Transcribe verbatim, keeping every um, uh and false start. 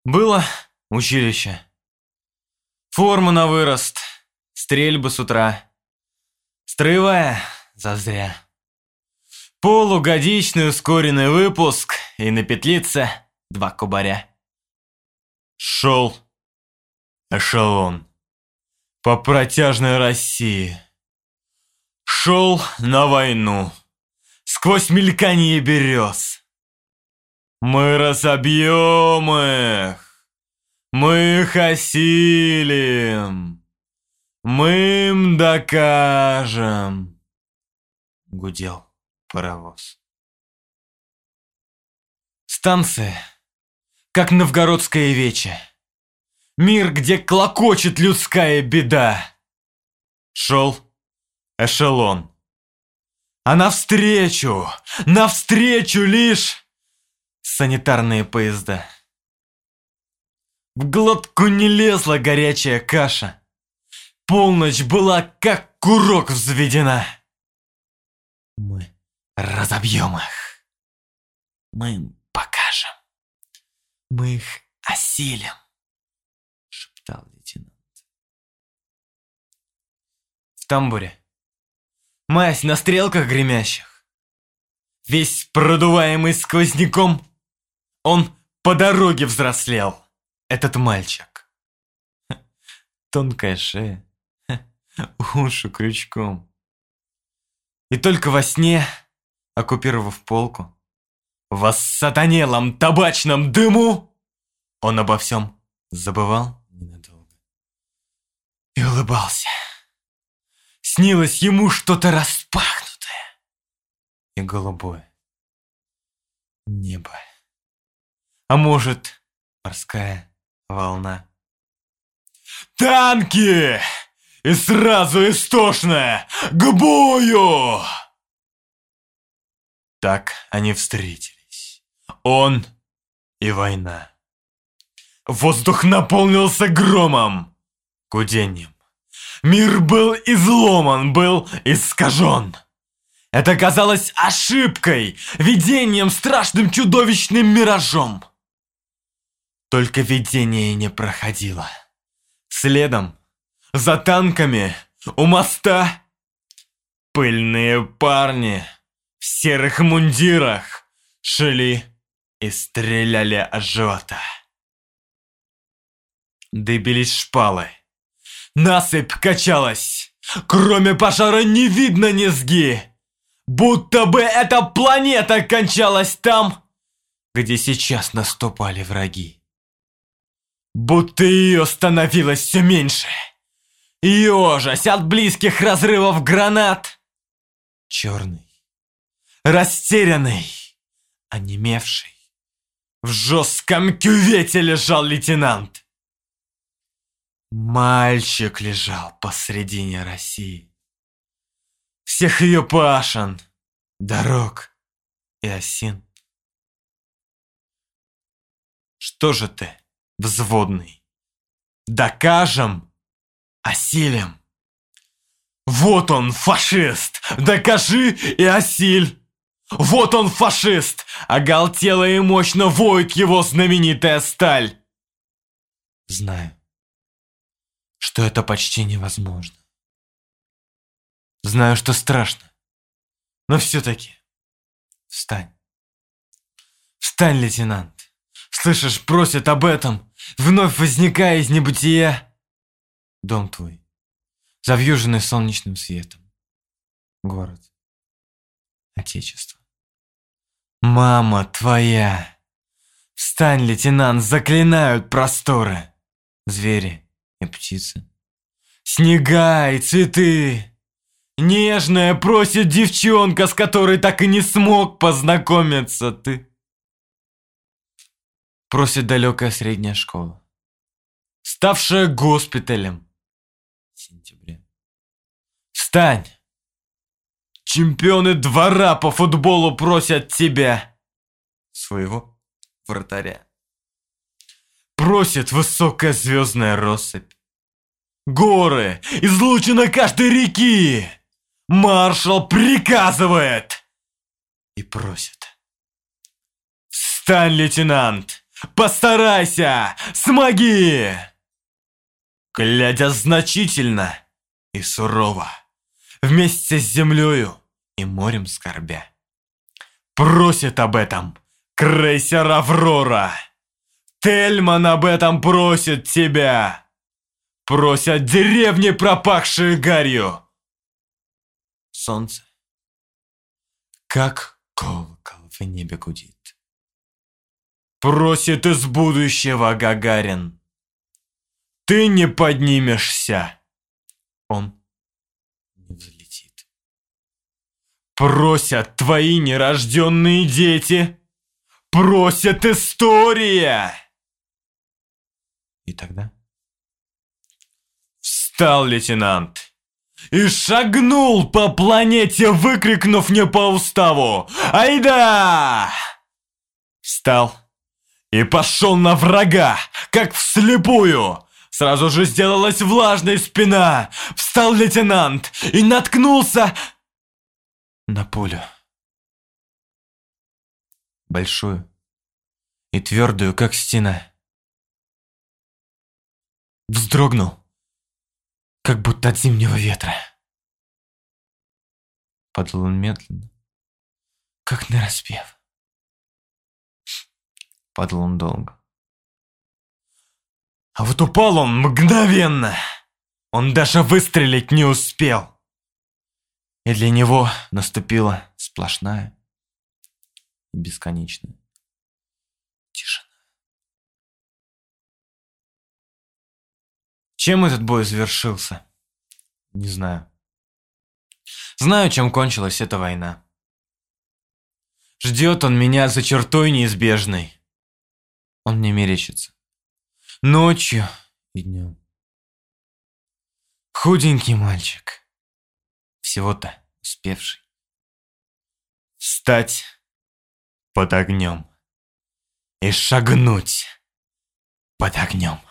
Было училище. Форма на вырост, стрельбы с утра. Строевая зазря. Полугодичный ускоренный выпуск и на петлице два кубаря. Шел эшелон по протяжной России. Шел на войну сквозь мельканье берез. Мы разобьем их, мы их осилим, мы им докажем. Гудел паровоз. Станция, как новгородское вече. Мир, где клокочет людская беда. Шел эшелон. А навстречу, навстречу лишь санитарные поезда. В глотку не лезла горячая каша. Полночь была как курок взведена. Мы разобьем их. Мы им покажем. Мы их осилим, шептал лейтенант. В тамбуре мазь на стрелках гремящих. Весь продуваемый сквозняком, он по дороге взрослел, этот мальчик. Тонкая шея, уши крючком. И только во сне, оккупировав полку, в оссатанелом табачном дыму, он обо всем забывал ненадолго и улыбался. Снилось ему что-то распахнутое и голубое. Небо. А может, морская волна. Танки! И сразу истошное к бою! Так они встретились. Он и война. Воздух наполнился громом, гудением. Мир был изломан, был искажен. Это казалось ошибкой, видением, страшным чудовищным миражом. Только видение не проходило. Следом, за танками, у моста, пыльные парни в серых мундирах шли и стреляли от живота. Дыбились шпалы. Насыпь качалась. Кроме пожара не видно низги. Будто бы эта планета кончалась там, где сейчас наступали враги. Будто ее становилось все меньше. Ежась от близких разрывов гранат. Черный, растерянный, онемевший, в жестком кювете лежал лейтенант. Мальчик лежал посредине России. Всех ее пашен, дорог и осин. Что же ты, взводный? Докажем, осилим. Вот он, фашист, докажи и осиль. Вот он, фашист, оголтело и мощно воет его знаменитая сталь. Знаю, что это почти невозможно. Знаю, что страшно, но все-таки встань. Встань, лейтенант. Слышишь, просят об этом, вновь возникая из небытия. Дом твой, завьюженный солнечным светом. Город, отечество. Мама твоя. Встань, лейтенант, заклинают просторы. Звери и птицы. Снега и цветы. Нежная просит девчонка, с которой так и не смог познакомиться ты. Просит далекая средняя школа, ставшая госпиталем в сентябре. Встань! Чемпионы двора по футболу просят тебя, своего вратаря. Просит высокая звездная россыпь. Горы, излучина каждой реки. Маршал приказывает и просит. Встань, лейтенант! Постарайся! Смоги!» Глядя значительно и сурово, вместе с землею и морем скорбя, просит об этом крейсер «Аврора». Тельман об этом просит тебя. Просят деревни, пропахшие гарью. Солнце, как колокол в небе гудит. Просит из будущего Гагарин. Ты не поднимешься. Он не взлетит. Просят твои нерожденные дети. Просят история. И тогда встал лейтенант и шагнул по планете, выкрикнув не по уставу: «Айда!» Встал и пошел на врага, как вслепую. Сразу же сделалась влажной спина. Встал лейтенант и наткнулся на пулю. Большую и твердую, как стена. Вздрогнул, как будто от зимнего ветра. Падал он медленно, как нараспев. Падал он долго. А вот упал он мгновенно. Он даже выстрелить не успел. И для него наступила сплошная и бесконечная тишина. Чем этот бой завершился? Не знаю. Знаю, чем кончилась эта война. Ждет он меня за чертой неизбежной. Он мне мерещится ночью и днем. Худенький мальчик, всего-то успевший встать под огнем и шагнуть под огнем.